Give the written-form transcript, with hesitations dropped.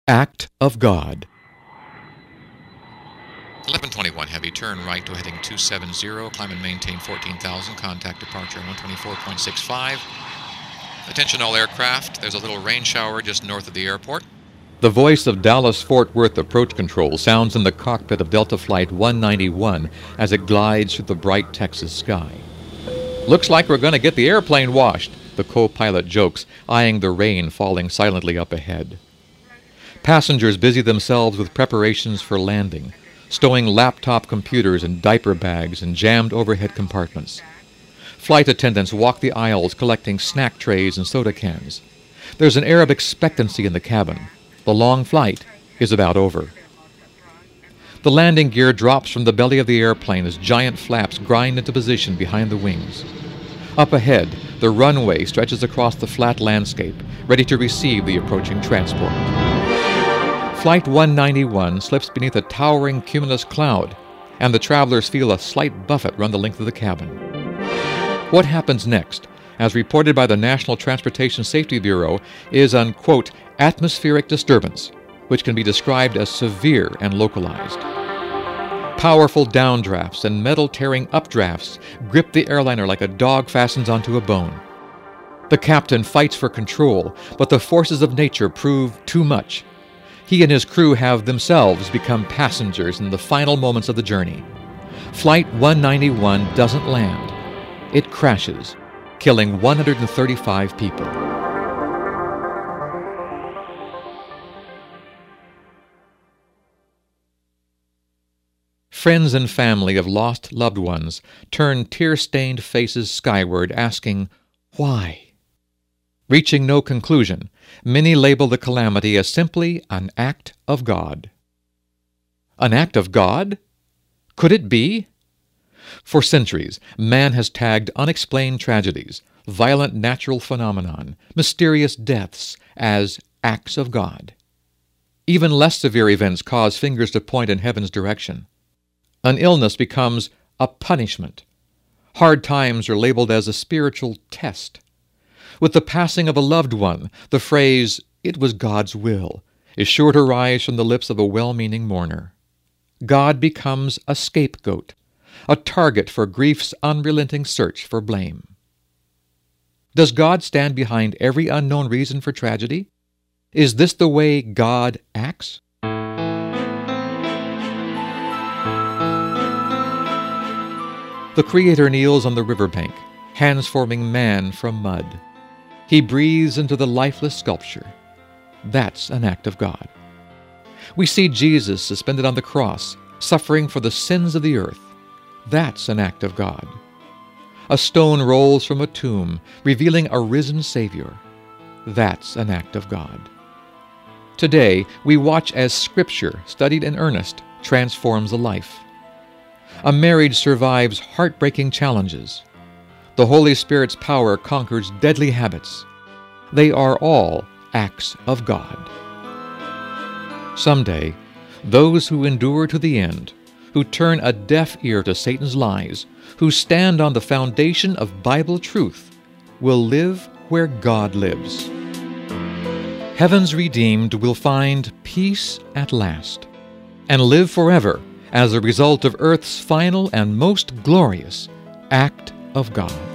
Act of God. 1121 heavy, turn right to heading 270, climb and maintain 14,000, contact departure 124.65. Attention all aircraft, there's a little rain shower just north of the airport. The voice of Dallas-Fort Worth approach control sounds in the cockpit of Delta Flight 191 as it glides through the bright Texas sky. "Looks like we're going to get the airplane washed," the co-pilot jokes, eyeing the rain falling silently up ahead. Passengers busy themselves with preparations for landing, stowing laptop computers and diaper bags in jammed overhead compartments. Flight attendants walk the aisles collecting snack trays and soda cans. There's an air of expectancy in the cabin. The long flight is about over. The landing gear drops from the belly of the airplane as giant flaps grind into position behind the wings. Up ahead, the runway stretches across the flat landscape, ready to receive the approaching transport. Flight 191 slips beneath a towering cumulus cloud, and the travelers feel a slight buffet run the length of the cabin. What happens next, as reported by the National Transportation Safety Bureau, is an, quote, atmospheric disturbance, which can be described as severe and localized. Powerful downdrafts and metal-tearing updrafts grip the airliner like a dog fastens onto a bone. The captain fights for control, but the forces of nature prove too much. He and his crew have themselves become passengers in the final moments of the journey. Flight 191 doesn't land. It crashes, killing 135 people. Friends and family of lost loved ones turn tear-stained faces skyward, asking, why? Reaching no conclusion, many label the calamity as simply an act of God. An act of God? Could it be? For centuries, man has tagged unexplained tragedies, violent natural phenomenon, mysterious deaths as acts of God. Even less severe events cause fingers to point in heaven's direction. An illness becomes a punishment. Hard times are labeled as a spiritual test. With the passing of a loved one, the phrase, "it was God's will," is sure to rise from the lips of a well-meaning mourner. God becomes a scapegoat, a target for grief's unrelenting search for blame. Does God stand behind every unknown reason for tragedy? Is this the way God acts? The Creator kneels on the riverbank, hands forming man from mud. He breathes into the lifeless sculpture. That's an act of God. We see Jesus suspended on the cross, suffering for the sins of the earth. That's an act of God. A stone rolls from a tomb, revealing a risen Savior. That's an act of God. Today, we watch as Scripture, studied in earnest, transforms a life. A marriage survives heartbreaking challenges. The Holy Spirit's power conquers deadly habits. They are all acts of God. Someday, those who endure to the end, who turn a deaf ear to Satan's lies, who stand on the foundation of Bible truth, will live where God lives. Heaven's redeemed will find peace at last, and live forever as a result of earth's final and most glorious act of God.